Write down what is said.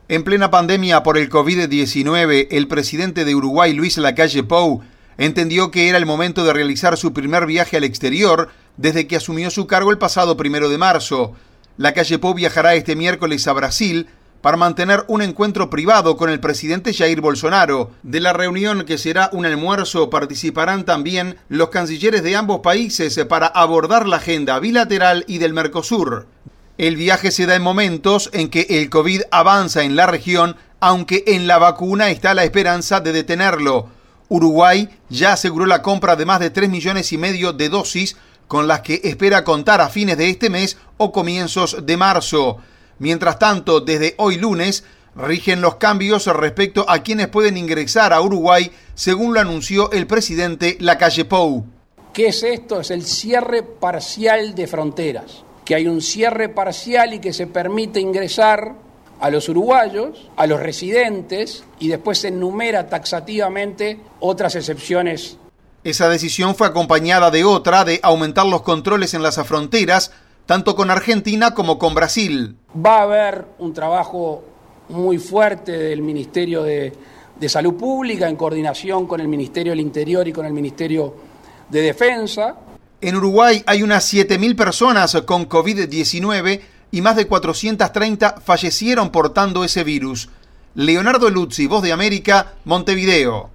En plena pandemia por el COVID-19, el presidente de Uruguay, Luis Lacalle Pou, entendió que era el momento de realizar su primer viaje al exterior desde que asumió su cargo el pasado 1 de marzo. Lacalle Pou viajará este miércoles a Brasil para mantener un encuentro privado con el presidente Jair Bolsonaro. De la reunión, que será un almuerzo, participarán también los cancilleres de ambos países para abordar la agenda bilateral y del Mercosur. El viaje se da en momentos en que el COVID avanza en la región, aunque en la vacuna está la esperanza de detenerlo. Uruguay ya aseguró la compra de más de 3,5 millones de dosis, con las que espera contar a fines de este mes o comienzos de marzo. Mientras tanto, desde hoy lunes, rigen los cambios respecto a quienes pueden ingresar a Uruguay, según lo anunció el presidente Lacalle Pou. ¿Qué es esto? Es el cierre parcial de fronteras. Que hay un cierre parcial y que se permite ingresar a los uruguayos, a los residentes, y después se enumera taxativamente otras excepciones. Esa decisión fue acompañada de otra, de aumentar los controles en las fronteras, tanto con Argentina como con Brasil. Va a haber un trabajo muy fuerte del Ministerio de Salud Pública en coordinación con el Ministerio del Interior y con el Ministerio de Defensa. En Uruguay hay unas 7.000 personas con COVID-19 y más de 430 fallecieron portando ese virus. Leonardo Luzzi, Voz de América, Montevideo.